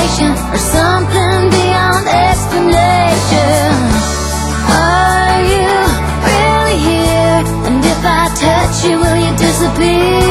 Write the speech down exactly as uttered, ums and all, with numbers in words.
imagination or something beyond explanation? Are you really here? And if I touch you, will you disappear?